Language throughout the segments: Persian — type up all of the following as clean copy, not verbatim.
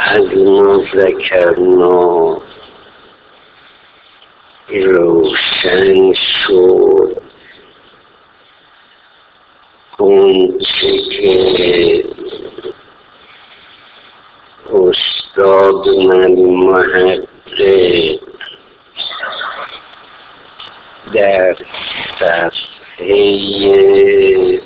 از مذکرنا روشن شد اونچه که استاد من محقق در صفحه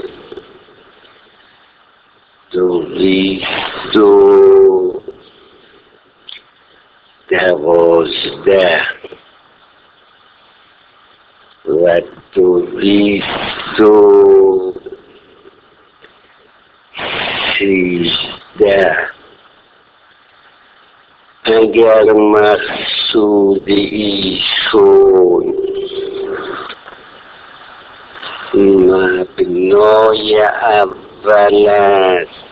212 و 213 اگر مقصود ایشون مبنای اول است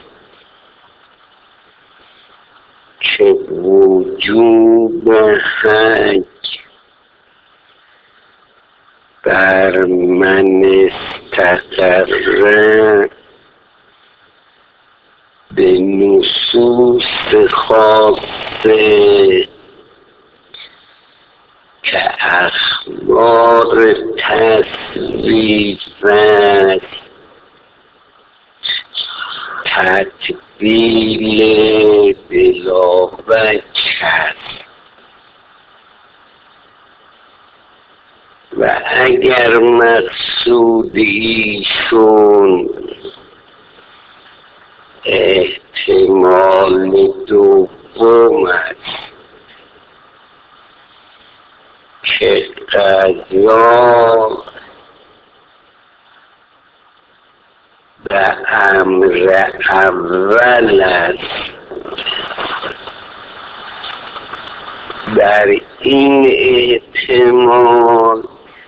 که وجوب حج بر من استقر به نصوص خاصه که اخبار تصویف است تطبیل بلا وجه است و اگر مقصود ایشون احتمال دوم است که قضا به امر اول است در این احتمال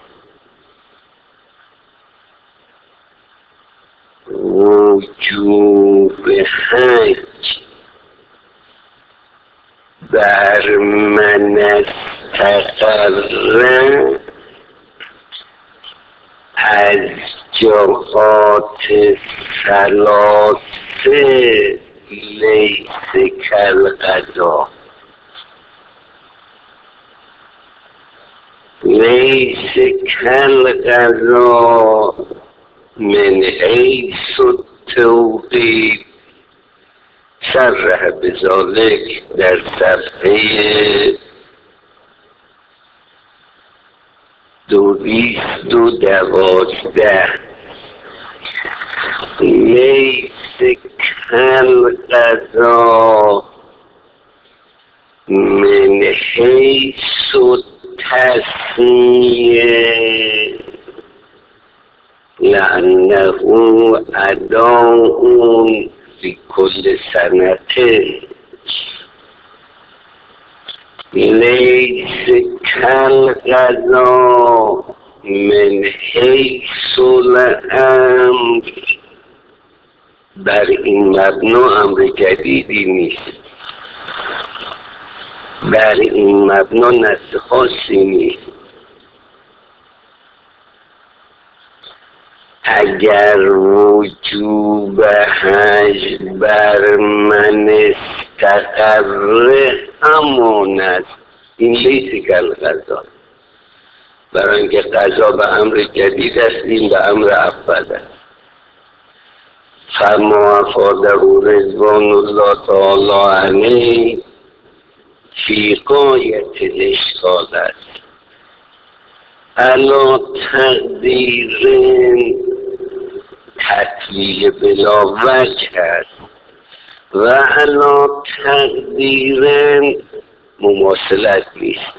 وجوب حج بر من استقر از جهات ثلاثه لیس کالقضا لیس کالقضا من حیث التوقیت صرح بذلك در صفحه 212 لیس کالقضا من حیث التسمیه لأنه أداء لكل سنة ليس كالقضاء من حيث الأمر بر این مبنا امر جدیدی نیست بر این مبنا نص خاصی نیست اگر وجوب حج بر من استقر همان است این لیس کالقضا برای اینکه قضا به امر جدید است این به امر اول است فما افاده رضوان الله تعالی علیه فی غایت الاشکال است علا تقدیر تطویل بلا وجه است و علا تقدیر مماثلت نیست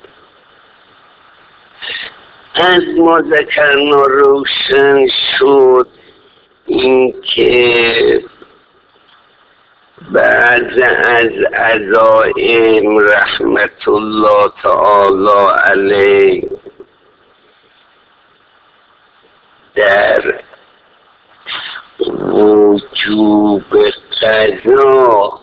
از مذکرنا روشن شد اینکه بعض از عزائم رحمت الله تعالی علیه در وجوب قضا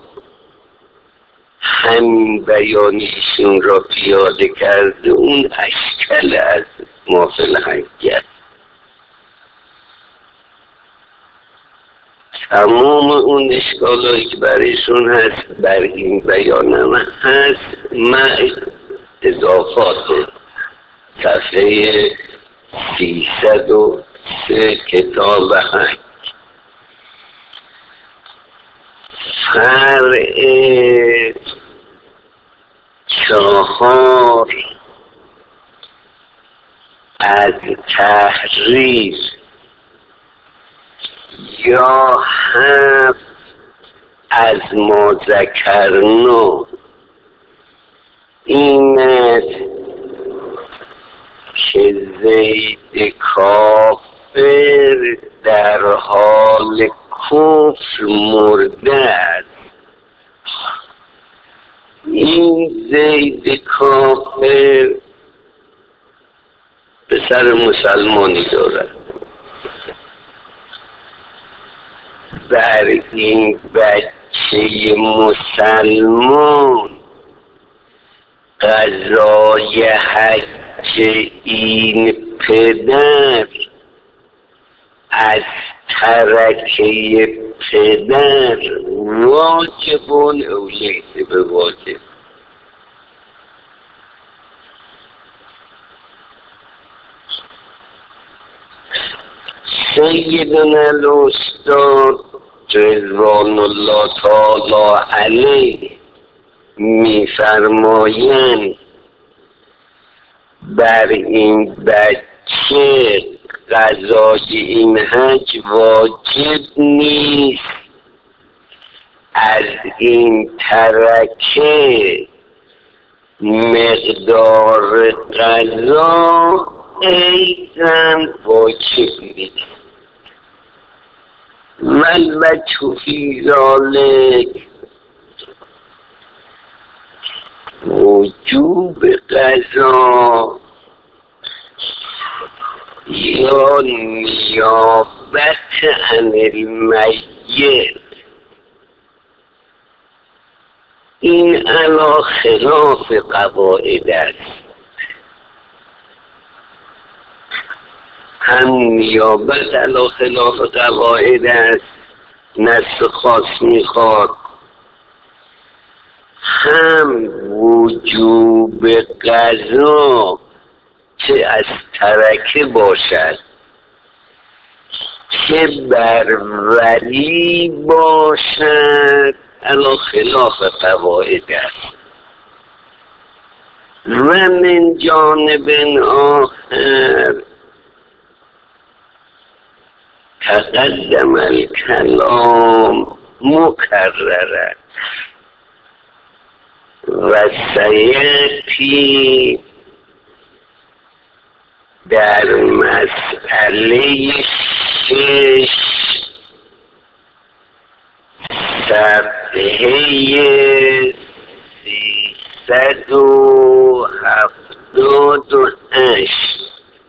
همین بیانیشون را پیاده کرده اون اشکال از ما فی الحقیقت تمام اون اشکالایی که برایشون هست بر این بیانم هست، مع اضافات صفحه 303 کتاب 8. فرع 4 از تحریر یا 7 از ما ذکرنا این است که زید کافر در حال کفر مرده است. این زید کافر پسر مسلمانی دارد، بر این بچه مسلمان قضای حج این پدر از ترکه پدر واجبون اولیه به واجب. سیدنا الاستاد رضوان الله تعالی علیه می‌فرمایند بر این بچه قضای این حج واجب نیست، از این ترکه مقدار قضا ایضاً واجب نیست. والوجه فی ذلک وجوب قضا یا نیابت عن المیت. این علی خلاف قواعد است. هم نیابت علی خلاف قواعد است، نص خاص میخواد، هم وجوب قضا چه از ترکه باشد چه بر ولی باشد علی خلاف قواعد است. و من جانب آخر تقدم الکلام مکررا و سیأتی در مسئله 6 صفحه 378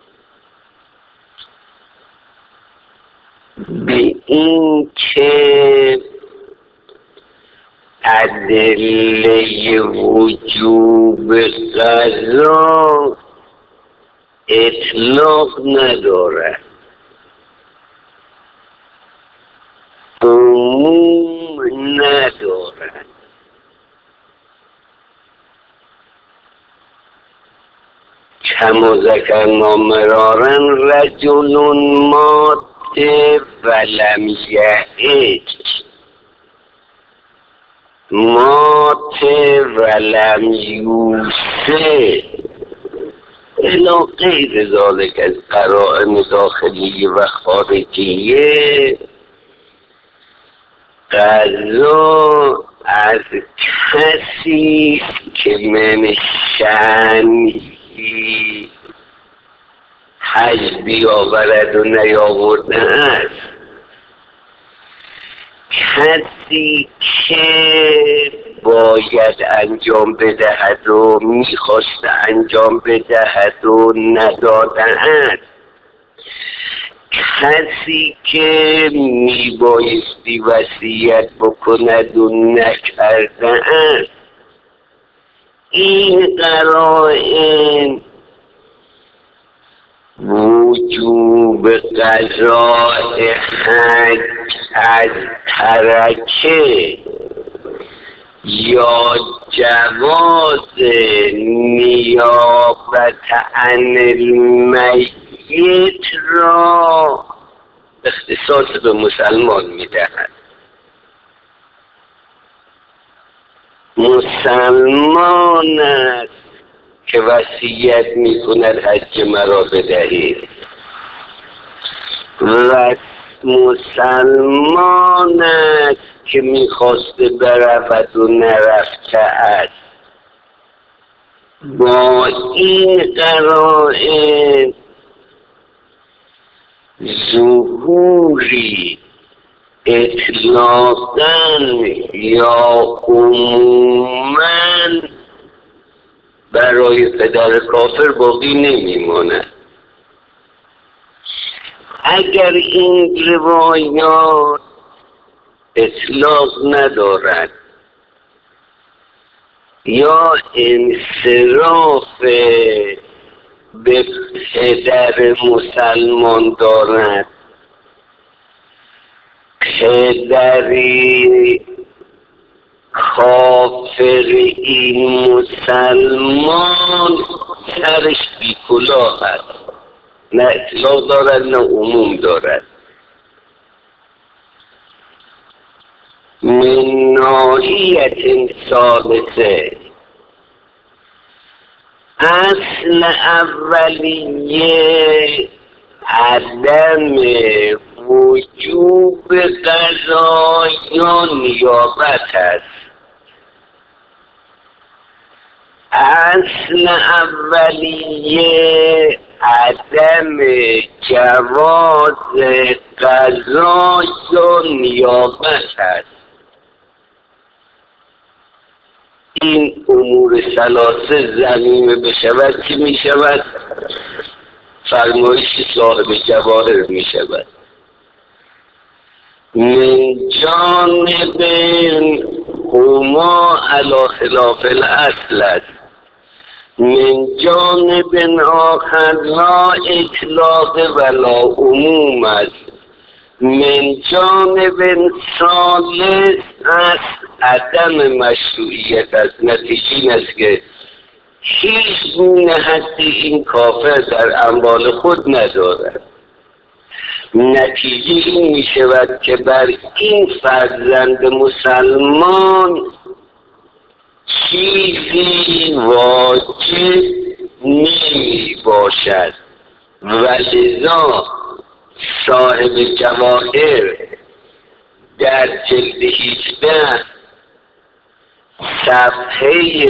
به این که ادله وجوب قضا اطلاق ندارد، عموم ندارد. کما ذکرنا مرارا رجل مات ولم یحج، مات ولم یوسف الی غیر ذلک از قرائن داخلی و خارجیه. قضا از کسی که من شأنه حج بیاورد و نیاورده است، کسی که باید انجام بدهد و میخواست انجام بدهد و نداده است، کسی که میبایستی وصیت بکند و نکرده است. این قرائن وجوب قضاء حج از ترکه یا جواز نیابت عن المیت را اختصاص به مسلمان میدهد. مسلمان است که وصیت میکند حج مرا بدهید و مسلمان است که میخواسته برود و نرفته است. با این قرائن ظهوری اطلاقاً یا عموماً برای پدر کافر باقی نمیماند. اگر این روایات اطلاق ندارد یا انصراف به پدر مسلمان دارد، پدری کافر این مسلمان سرش بی کلاه است، نه اطلاق دارد نه عموم دارد. من ناحیت ثالثه، اصل اولیه عدم وجوب قضا یا نیابت است. اصل اولیه عدم جواز قضا یا نیابت است. این امور ثلاثه ضمیمه بشود که می شود فرمایش صاحب جواهر می شود. من جانب هما علی خلاف الاصل است، من جانب آخر لا اطلاق ولا عموم است، من جانب ثالث است عدم مشروعیت است. نتیجه این است که هیچ گونه حدی این کافر در اموال خود ندارد. نتیجه این می شود که بر این فرزند مسلمان چیزی واجب نمی باشد و لذا صاحب جواهر در جلد 18 صفحه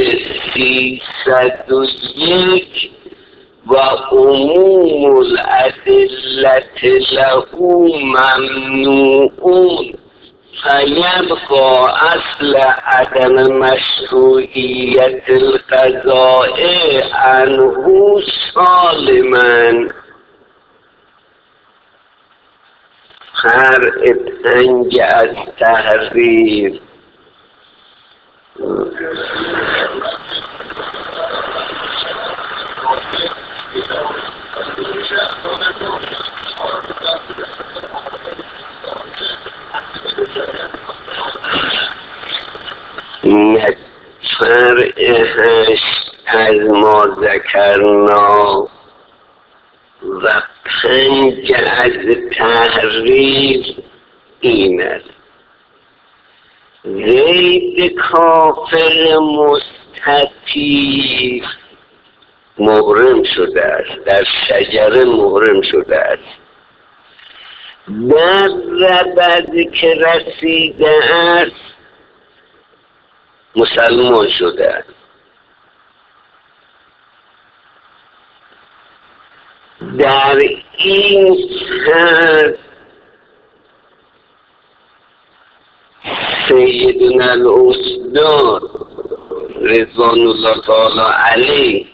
301 و عموم الادلت له ممنوعون فیبقى اصل عدم مشروعیت القضاء عنه سالما. فرع 5 از تحریر. فرع 8 از ما ذکرنا و 5 از تحریر این است: زید کافر مستطیع محرم شده است، در شجره محرم شده است، در ربد که رسیده است مسلمان شده است. در این حد سیدنا الاستاد رضوان الله تعالی علیه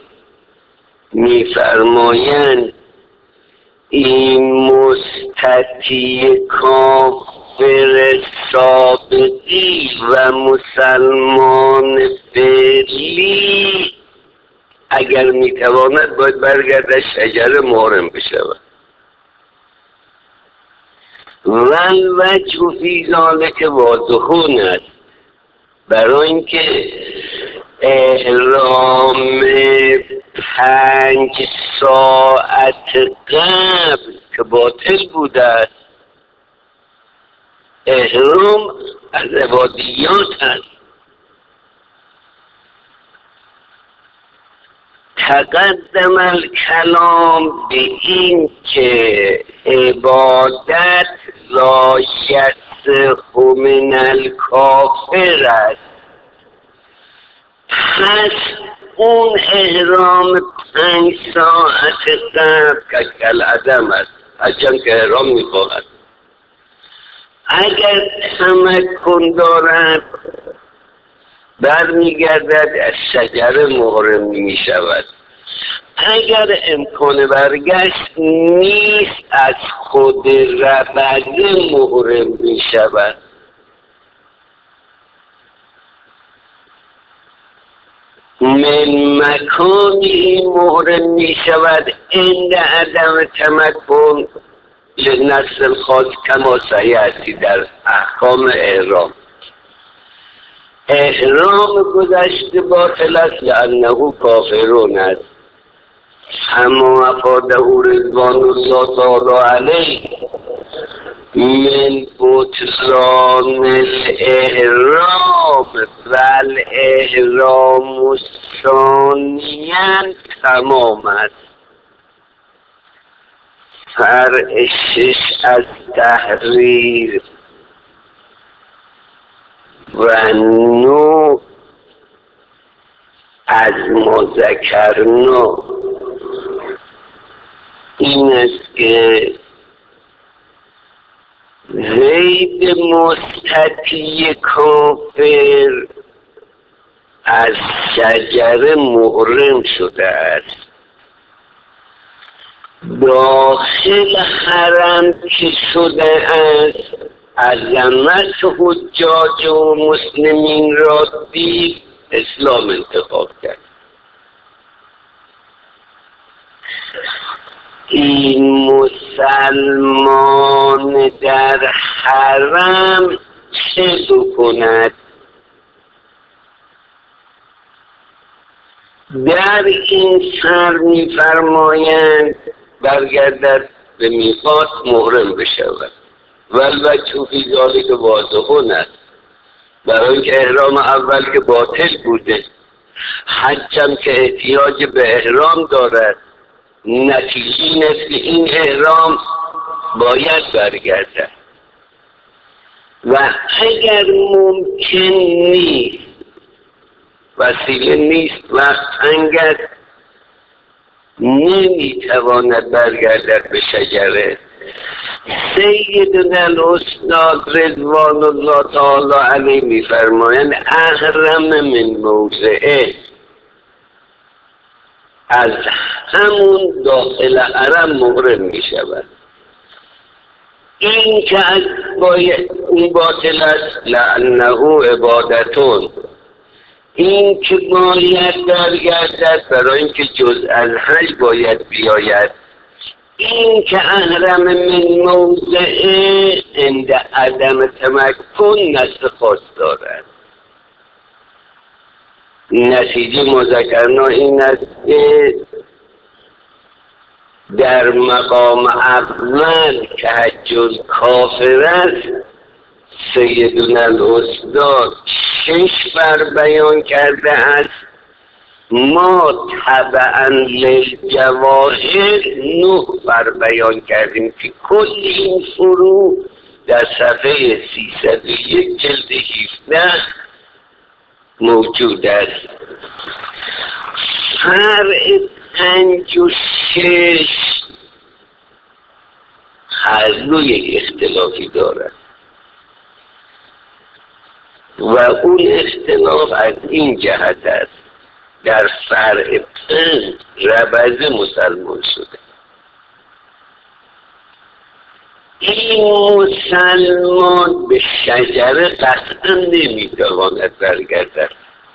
می‌فرمایند این مستطیع کافر سابقی و مسلمان فعلی اگر میتواند باید برگرده شجره محرم بشود والوجه فی ذالک واضحون است، برای اینکه احرام 5 ساعت قبل که باطل بوده است، احرام از عبادیات است. تقدم الکلام به این که عبادت لا یصح من الکافر است. پس اون احرام 5 ساعت قبل که کالعدم است، هرچند که احرام میخواهد، اگر تمکن دارد برمیگردد از شجره محرم میشود. اگر امکان برگشت نیست از خود ربده محرم میشود. من مکانی محرم میشود عند عدم تمکن لنفس الخاص کما سیأتی در احکام احرام. احرام گذشته باطل است لانه کافرون است. اما افاده رضوان الله تعالی علیه من بطلان الاحرام و الاحرام ثانیا تمام است. فرع 6 از تحریر و 9 از مذکرنا این است که زید مستطیع کافر از شجره محرم شده است. داخل حرم که شده است، عظمت حجاج و مسلمین را دید، اسلام انتخاب کرد. این مسلمان در حرم چه بکند؟ در این سر می‌فرمایند برگردد به میقات محرم بشود. والوجه فی ذلک واضحون است، برای اینکه احرام اول که باطل بوده، حجم که احتیاج به احرام دارد، نتیجه این است که این احرام باید برگردد. و اگر ممکن نیست، وسیله نیست، وقت انگد نمیتواند برگردد به شجره، سیدنا الاستاد رضوان الله تعالی علیه میفرمایند احرم من موضعه، از همون داخل حرم محرم می شود. این که از اون باطل است لانه عبادتون، این که باید برگردد برای اینکه جز از حج باید بیاید. این که احرم من موضعه عند عدم تمکن نسل خاص دارد. نتیجه مذکرنا این است که در مقام اول که حج کافر است، سیدنا الاستاد 6 بر بیان کرده است، ما تبعا للجواهر 9 بر بیان کردیم که کل این فروع در صفحه 301 جلد 17 موجود است. فرع 5 و 6 هر دو یک اختلافی دارد و اون اختلاف از این جهت است در فرع 5 ربض مسلمان شده. این مسلمان به شجره قطعا نمیتواند برگردد،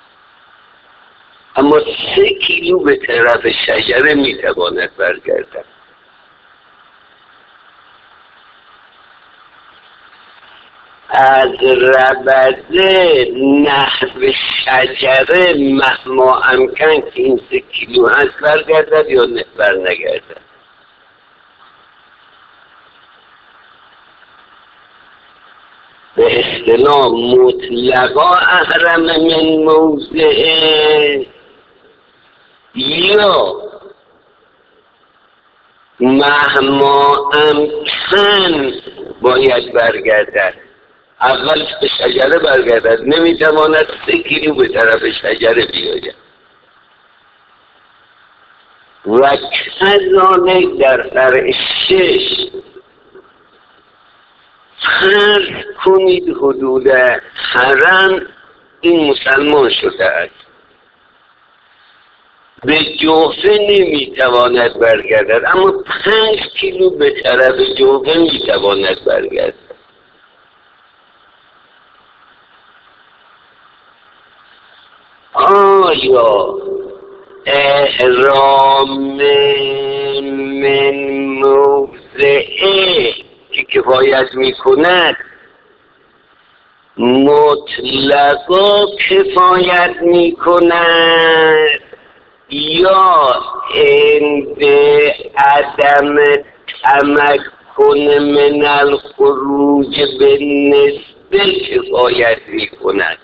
اما 3 کیلو به طرف شجره میتواند برگردد. از ربده نحو شجره مهما امکن که این 3 کیلو هست برگردد یا برنگردد. به اصطلاح مطلقا احرم من موضعه یا مهما امکن باید برگردد. اول به شجره برگردد، نمیتواند 3 کیلو به طرف شجره بیاید. و کذالک در فرع 6 فرض کنید حدود حرم این مسلمان شده است، به جوفه نمیتواند برگردد، اما 5 کیلو به طرف جوفه میتواند برگردد. آیا احرام من موضعه که کفایت میکند مطلقا کفایت میکند یا عند عدم تمکن من الخروج به نسبه کفایت میکند؟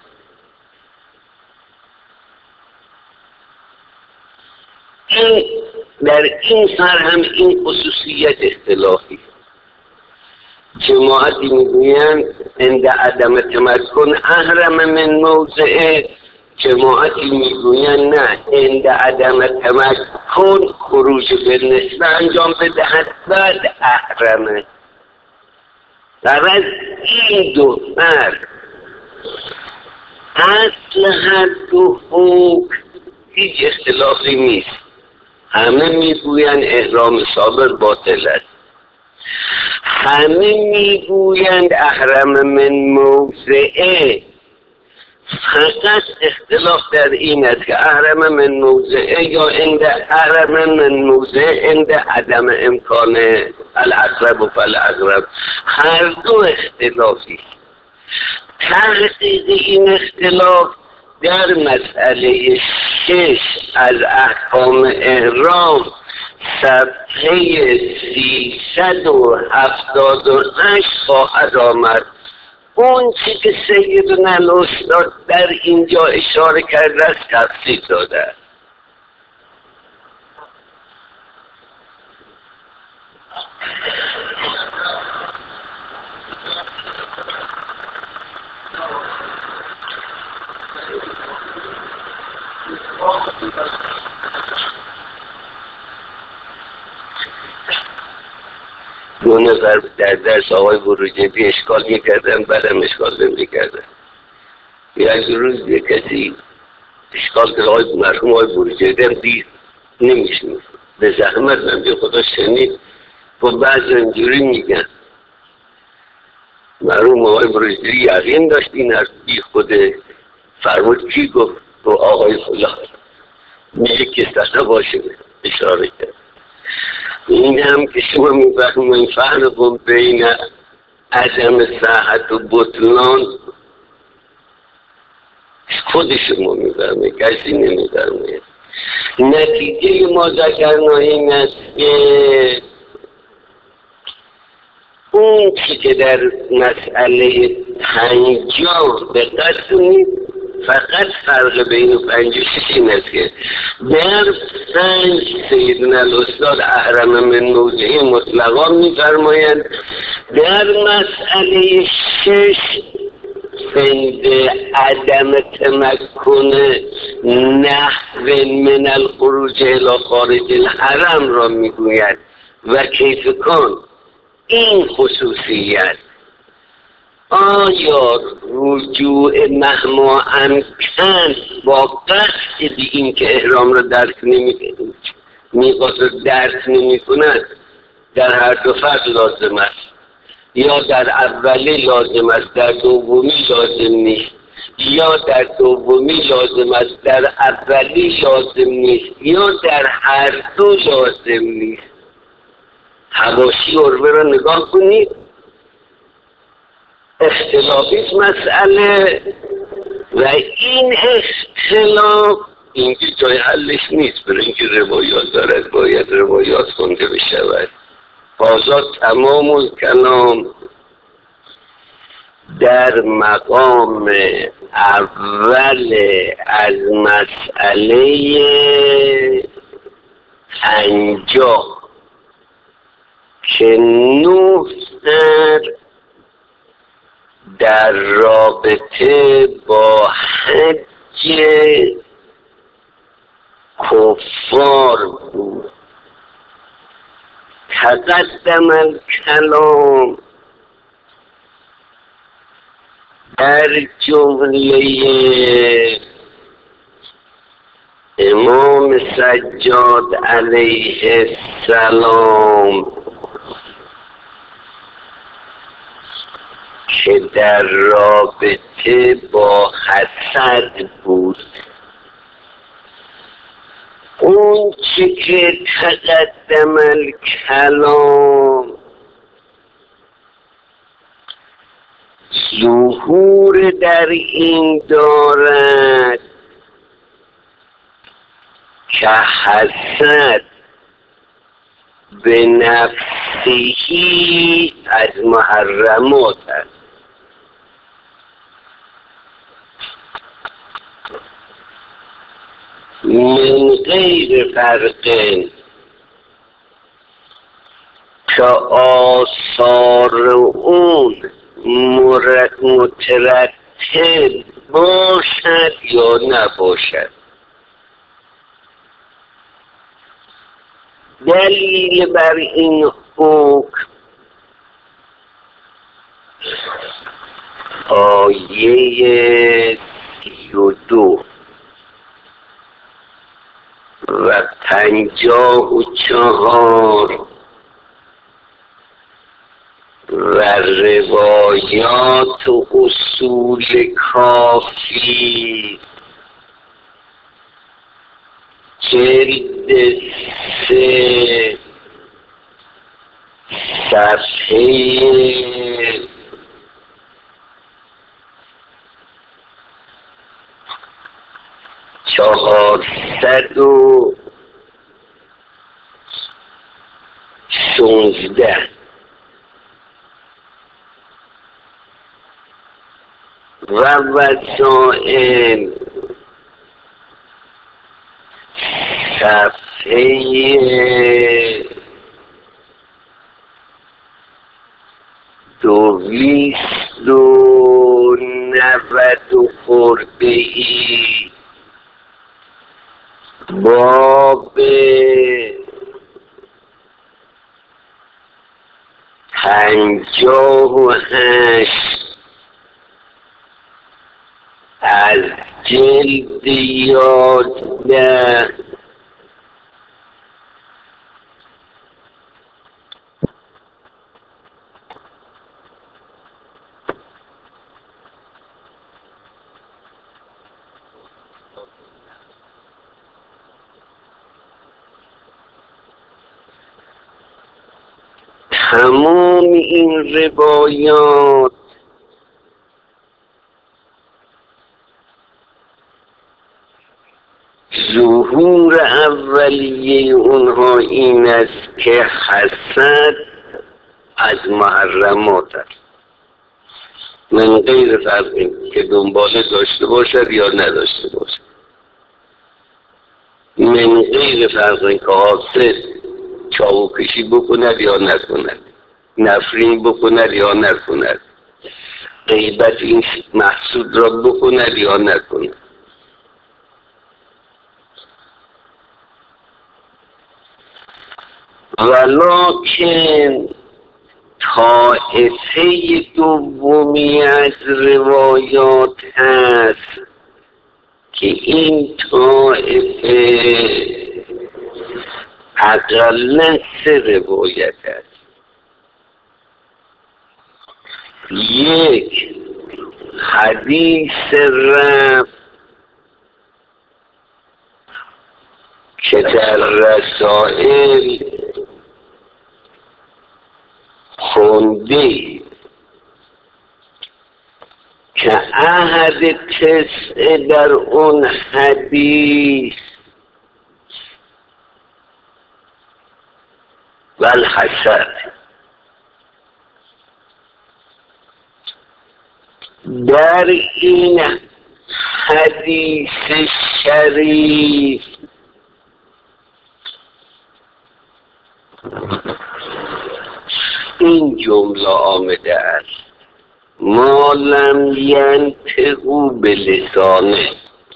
در این سر هم این خصوصیت اختلافی. جماعتی میگویند عند عدم تمکن احرم من موضعه، جماعتی میگویند نه، عند عدم تمکن خروج به نسبه انجام بدهد بعد احرمه. در از این دو فرق اصل هر دو حکم هیچ اختلافی نیست. همه میگویند احرام صابر باطل است، همه میگویند احرم من موضعه. فقط اختلاف در این است که احرم من موضعه یا عند احرم من موضعه عند عدم امکان الاقرب فالاقرب. هر دو اختلافی. تحقیق این اختلاف در مسئله 6 از احکام احرام صفحه 378 خواهد آمد. اون چی که سیدنا الاستاد در اینجا اشاره کرده است تفصیل داده است. دو نفر در درس آقای بروجردی اشکال میکردن، بعدم اشکال نمیکردن. یک روز یک کسی اشکال که آقای مرحوم آقای بروجردی هم دید نمیشنید، به زحمت من به خدا شنید و بعض اینجوری میگن مرحوم آقای بروجردی یقین داشت این از بی خود فرمود کی گفت؟ و آقای فلان میگه کسته باشه اشاره کرد. این هم که شما میفهمید فرق بین عدم صحت و بطلان خود شما میفهمید، کسی نمیفهمید. نتیجه ما ذکرنا این است که اون چی که در مسئله 50 دقت کنید، فقط فرق بین 56 این است که در 5 سیدنا الاستاد احرم من موضعه مطلقا میفرمایند، در مسئله 6 عند عدم تمکن نحو من الخروج الى خارج الحرم را میگوید و کیف کن. این خصوصیت آیا رجوع مهما امکن با قصد به این که احرام را درک نمی کند در هر دو فرد لازم است، یا در اولی لازم است در دومی لازم نیست، یا در دومی لازم است در اولی لازم نیست، یا در هر دو لازم نیست. حواشی عروه را نگاه کنید. اختلافی مسئله و این اختلاف اینکه جای حلش نیست، برای اینکه روایات دارد باید روایات خونده بشود. حالا تمام الکلام در مقام اول از مسئله 50 که 9 در رابطه با حج کفار بود. تقدم الکلام در جمله امام سجاد علیه السلام که در رابطه با حسد بود. اون چی که تقدم الکلام ظهور در این دارد که حسد به نفسهی از محرمات است. من غیر فرق که آثار اون مترتب باشد یا نباشد. دلیل بر این حکم آیه 32 و 54 و روایات و اصول کافی جلد 3 صفحه 416 و وسائل صفحه 290 خورده‌ای باب 58 از جلد 11 تمام این روایات ظهور اولیه اونها این است که حسد از محرمات است، من غیر فرقی که دنباله داشته باشد یا نداشته باشد، من غیر فرقی که حاسد چاوکشی بکند یا نکند، نفرین بکند یا نکند، غیبت این محسود را بکند یا نکند. ولکن طائفه دومی از روایات هست که این طائفه اقلا 3 روایت است. 1 حدیث رفع که در رسائل خونده عدد 9 در اون حدیث والحسد، در این حدیث شریف این جمله آمده است: ما لم ینطقوا بلسانه.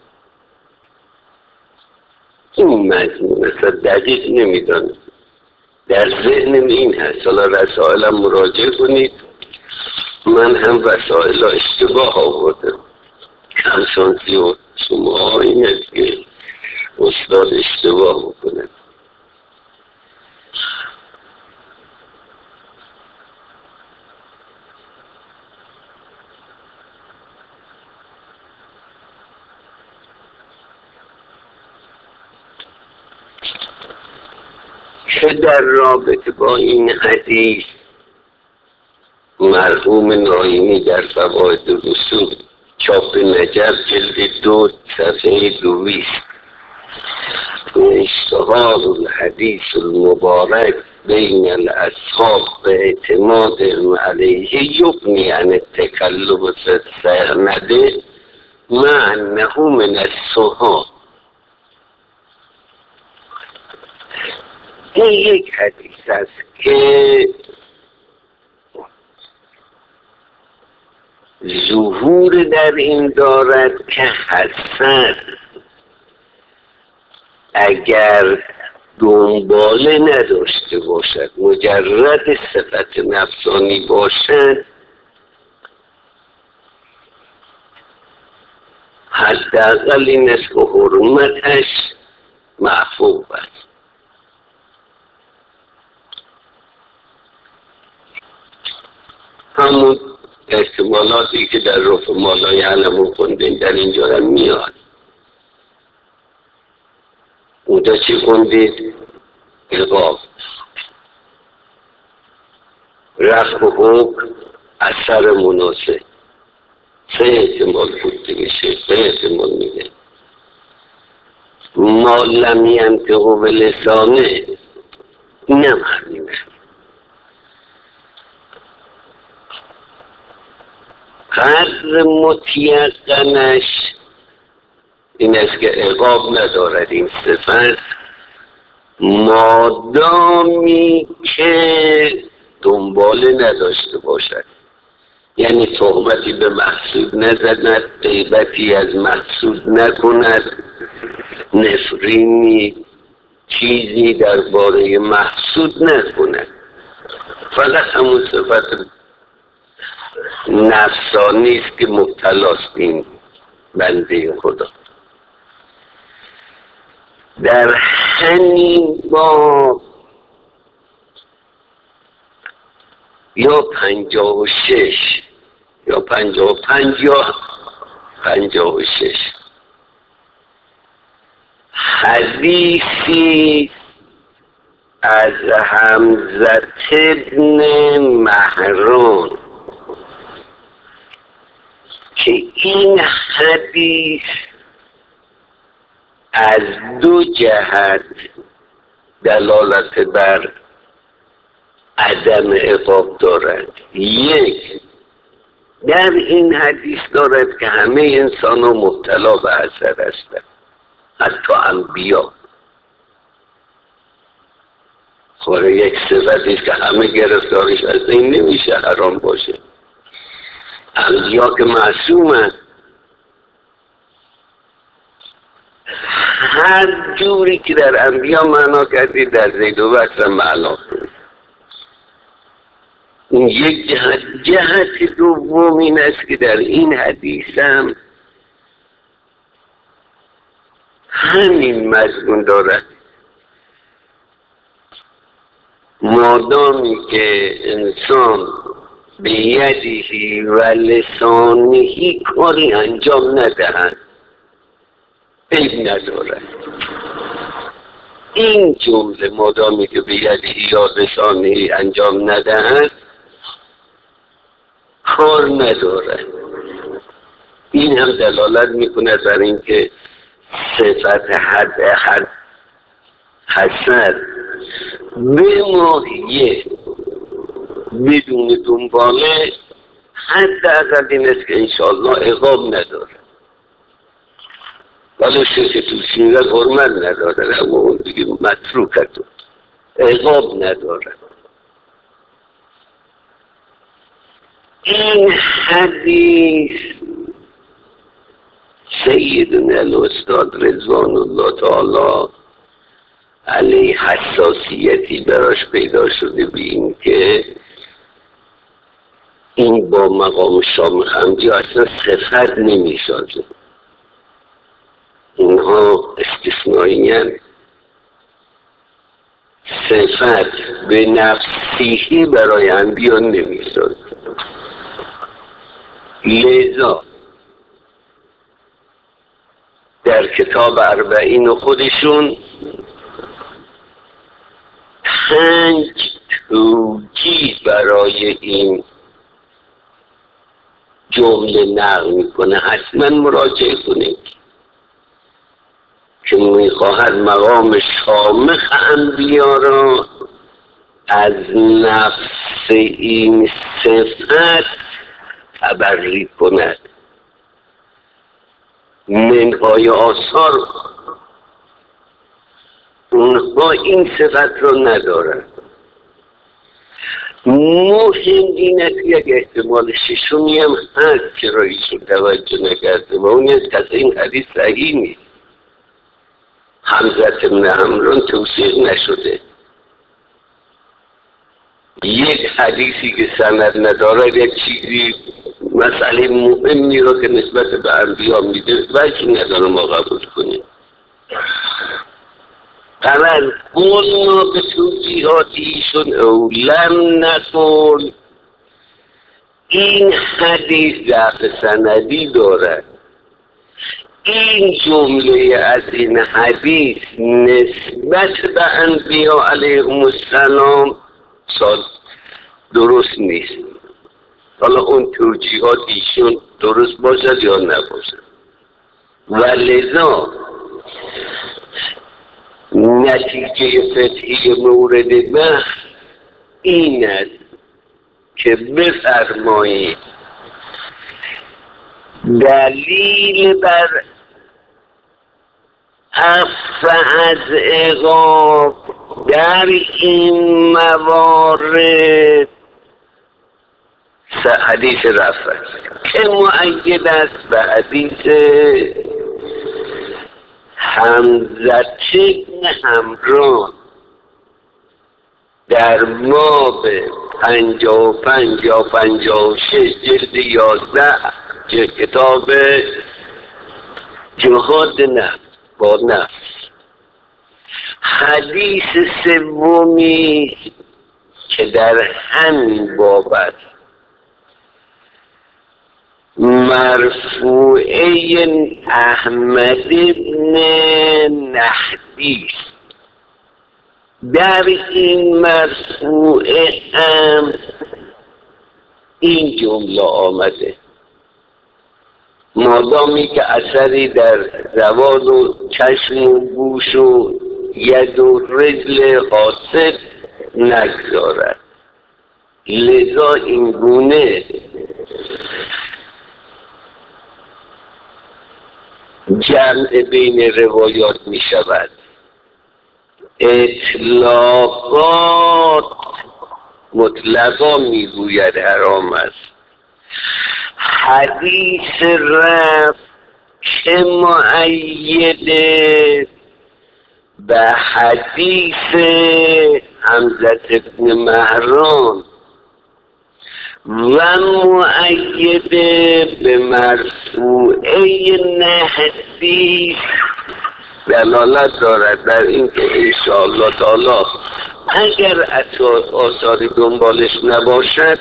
این مضمون اصلا دقیق نمیدانم، در ذهنم این هست. حالا رسائلم مراجعه کنید، من هم رسائل اشتباه آوردم. کمشانسی و شما این است که استاد اشتباه بکنه. که در رابطه با این حدیث مرحوم ناینی در فواید رسول چاپ نجف جلد 2 صفحه 220 اشتهار الحدیث المبارک بین الاصحاب به اعتماد علیه یبنی عن التکلم سرنده مع انه من الصحاب. این یک حدیث است که ظهور در این دارد که حسد اگر دنباله نداشته باشد، مجرد صفت نفسانی باشد، حداقل این است که حرمتش محفوظ است. همون احتمالاتی که در رفع مالای علمون خوندین در اینجا هم میاد. اونجا چی خوندید؟ عقاب، رفع حکم، اثر مناسب. 3 احتمال بود دیگه، 3 احتمال میده. ما لم ینطق بلسانه اینم همینه. قدر متیقنش این است که عقاب ندارد این صفت، مادامی که دنباله نداشته باشد، یعنی تهمتی به محسود نزند، غیبتی از محسود نکند، نفرینی چیزی درباره محسود نکند، فقط همون صفت نفسانی است که مبتلاست این بنده خدا. در همین باب یا 56 یا 55 یا 56 حدیثی از حمزه ابن مهران که این حدیث از 2 جهت دلالت بر عدم عقاب دارد. یک، در این حدیث دارد که همه انسان ها مبتلا به حسد هستند، حتی انبیا. خب یک صفتی است که همه گرفتارش از این نمیشه حرام باشه. انبیا که معصومند، هر جوری که در انبیا معنا کردید در زید و بکر معنا کنید. این یک جهت. جهت دوم این است که در این حدیث هم همین مضمون دارد. مادامی که انسان به یدیهی و لسانهی کاری انجام ندهند عیب ندارد. این جمله مادامی که به یدیهی یا لسانهی انجام ندهند کار ندارد. این هم دلالت میکنه بر اینکه صفت حد حسن به ماهیه بدون دنباله حد اقل این است که انشاءالله عقاب نداره، ولی که توش میگه حرمت نداره، اما اون دیگه متروکه، عقاب نداره. این حدیث سیدنا الاستاد رضوان الله تعالی علیه حساسیتی براش پیدا شده به این که این با مقام شامخ حمدی اصلا صفت نمی سازه، اینها استثنایی هست، صفت به نفسیهی برای انبیا نمی سازه. لذا در کتاب اربعین خودشون 5 توجیه برای این جمله نقل میکنه، حتما مراجعه کنید که میخواهد مقام شامخ انبیا را از نفس این صفت تبری کند. منهای آثار اونها این صفت رو ندارن. مهم این است که یک احتمال ششمی هم هست که رئیسون توجه نکرده و اون است که این حدیث صحیح نیست، حمزه بن عمرو توصیح نشده. یک حدیثی که سند نداره یک چیزی مسئله مهمی رو که نسبت به انبیا میده وجه نداره ما قبول کنیم. قرار قلنا به توجیهاتیشون اولم نکن، این حدیث ضعف سندی داره. این جمله از این حدیث نسبت به انبیا علیهم السلام درست نیست. حالا اون توجیهات ایشون درست باشد یا نباشد، و لذا نتیجه فتحی مورد بحث این است که بفرمایید دلیل بر عفو از عقاب در این موارد حدیث رفع که مؤید است به حدیث حمزه بن عمرو در باب 55 یا 56 جلد 11 کتاب جهاد نفس با نفس. حدیث سومی که در همین باب است مرفوعه احمد بن نحدی، در این مرفوعه هم این جمله آمده: مادامی که اثری در زبان و چشم و گوش و ید و رجل حاصل نگذارد. لذا این گونه جمع بین روایات می شود. اطلاقات مطلقا می گوید حرام است. حدیث رفع که مؤیده به حدیث حمزه بن مهران و مؤیده به مرفوعه نحدی دلالت دارد بر اینکه انشاءالله تعالی اگر آثاری دنبالش نباشد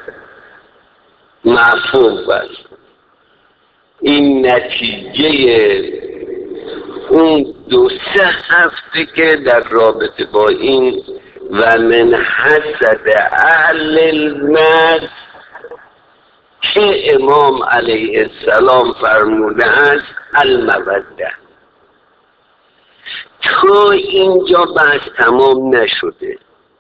مفهوم است. این نتیجه اون 2-3 هفته که در رابطه با این و من حسد اهل المد که امام علیه السلام فرموده است الموده. تا اینجا بحث تمام نشده.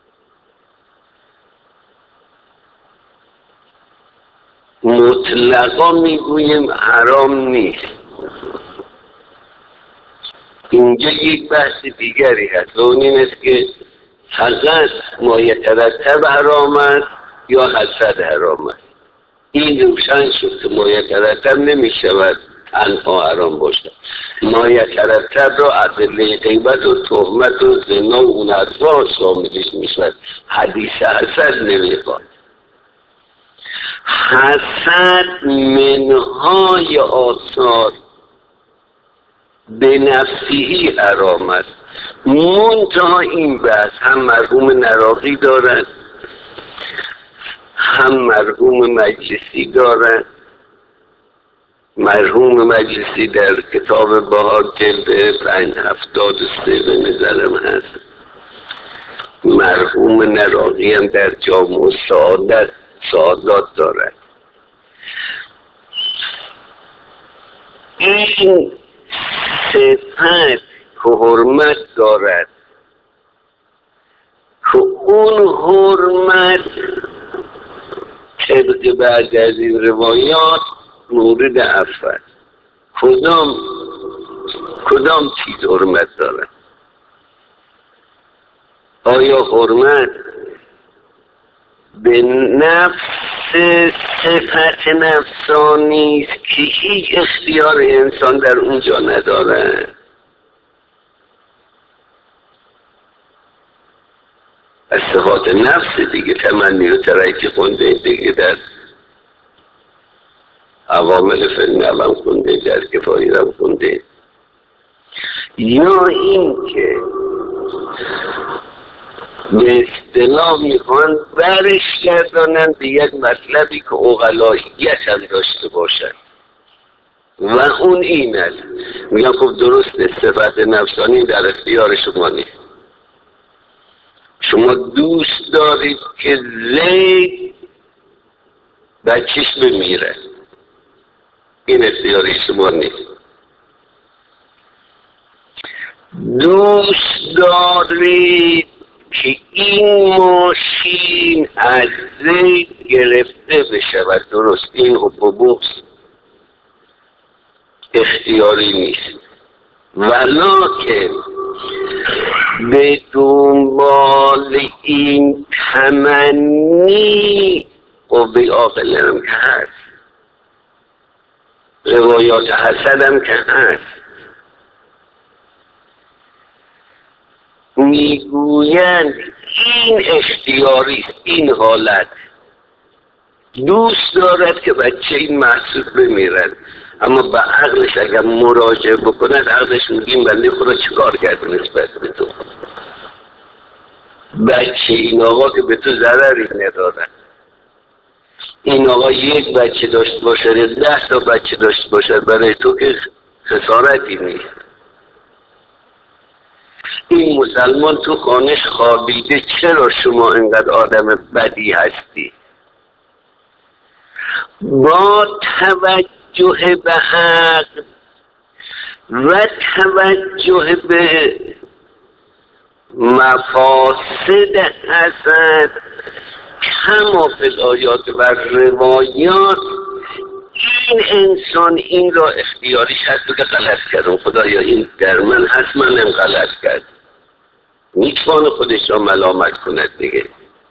مطلقا میگوییم حرام نیست. اینجا یک بحث دیگری هست و اون این است که فقط ما یترتب حرام است یا حسد حرام است. این روشن شد که ما یترتب نمی شود تنها حرام باشد. ما یترتب را ادله غیبت و تهمت و زنا و اون اطفال شاملش می شود. حدیث حسد نمی خواد. حسد منهای آثار به نفسیی حرام است. منتها این بحث هم مرحوم نراقی دارد هم مرحوم مجلسی دارد. مرحوم مجلسی در کتاب بهار جلد 573 به نظرم هست. مرحوم نراقی هم در جامع سعادات دارد. این صفت که حرمت دارد که اون حرمت طبق بعد از این روایات مورد عفو است. کدام چیز حرمت دارد؟ آیا حرمت به نفس صفت نفسانی است که هیچ اختیار انسان در اونجا نداره؟ از صفات نفس دیگه، تمنی و ترکی خونده دیگه، در عوامل فنم هم خونده، در کفایی هم خونده. یا این که به اصطلاح میخوان برش گردانن به یک مطلبی که عقلاییت هم داشته باشن و اون این است. میگن خب درسته صفت نفسانی در اختیار شما نیست. شما دوست دارید که زید بچهش بمیره، این اختیار شما نیست. دوست دارید که این ماشین از زید گرفته بشود، درست، این حب اختیاری نیست. ولکن به دنبال این تمنی قوه عاقله هم که هست، روایات حسد هم که هست، میگویند این اختیاری است. این حالت دوست دارد که بچه این محسوب بمیرد، اما به عقلش اگر مراجعه بکند عقلش میگیم بنده خدا چیکار کرد نسبت به تو؟ بچه این آقا که به تو ضرری ندارد. این آقا یک بچه داشت باشد 10 تا بچه داشت باشد، برای تو که خسارتی نیست. این مسلمان تو خانش خوابیده، چرا شما اینقدر آدم بدی هستی؟ با توجه به حق و توجه به مفاسد حسد کما فی الآیات و روایات، این انسان این را اختیاریش هست که غلط کردم، خدایا این در من هست، منم غلط کرد، میتوانه خودش را ملامت کند دیگه.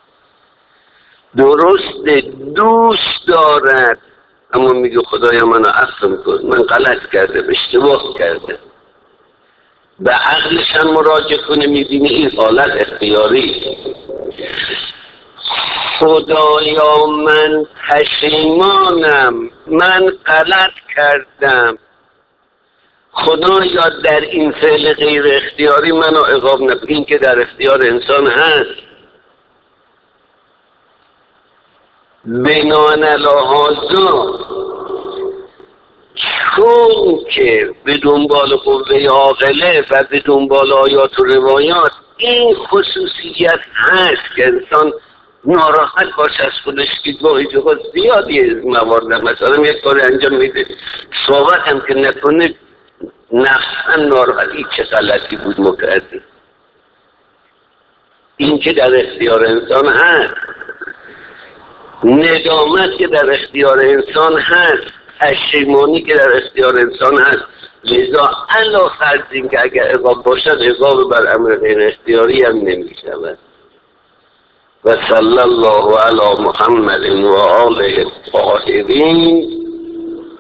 درست دوست دارد اما میگه خدایا منو عفو کن، من غلط کردم، اشتباه کردم. به عقلش هم مراجعه کنه، میبینی این حالت اختیاری. خدایا من پشیمانم، من غلط کردم، خدایا در این فعل غیر اختیاری منو عقاب نکن. این که در اختیار انسان هست. بناء علی هذا، چون که به دنبال قوه عاقله و به دنبال آیات و روایات این خصوصیت هست که انسان ناراحت باشه از خودش که گاهی جاها زیادی موارد مثلا یک کاری انجام میده صحبت هم که نکنه نفسا ناراحتی چه غلطی بود مکردی. این که در اختیار انسان هست، ندامت که در اختیار انسان هست، پشیمانی که در اختیار انسان هست. لذا علا فرض این که اگر عقاب باشد عقاب بر امر غیر اختیاری هم نمی شود. و صلی الله علی محمد و آله الطاهرین.